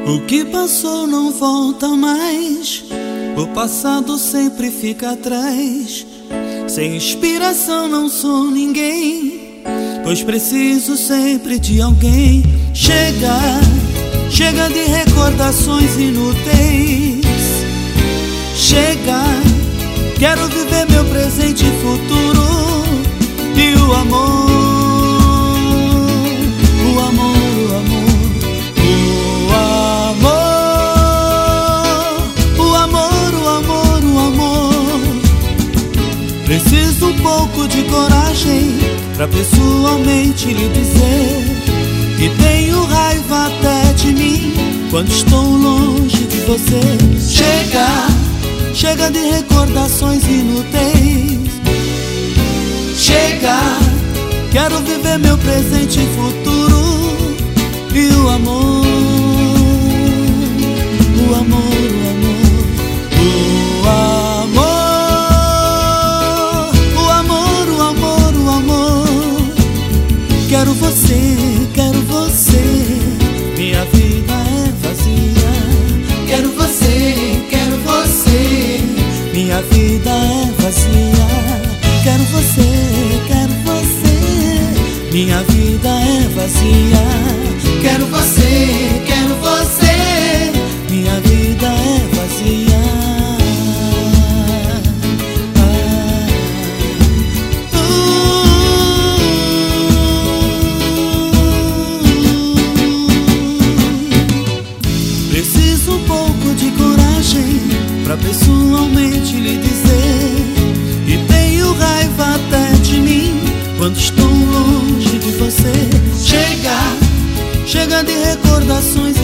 O que passou não volta mais, o passado sempre fica atrás. Sem inspiração não sou ninguém, pois preciso sempre de alguém. Chega, chega de recordações inúteis. Chega, quero viver meu presente e futuro. E o amor, o amor, o amor, o amor, o amor, o amor. Preciso um pouco de coragem pra pessoalmente lhe dizer que tenho raiva até de mim quando estou longe de você. Chega, chega de recordações inúteis. Chega, quero viver meu presente e futuro. E o amor, o amor, o amor, o amor, o amor, o amor, o amor. Quero você, quero você. Minha vida é vazia. Quero você, quero você. Minha vida é vazia. Quero você, quero você. Minha vida é vazia. Quero você, quero você. Minha vida é vazia. Preciso um pouco de coragem pra pessoalmente lhe dizer que tenho raiva até de mim quando estou longe de você. Chega, chega de recordações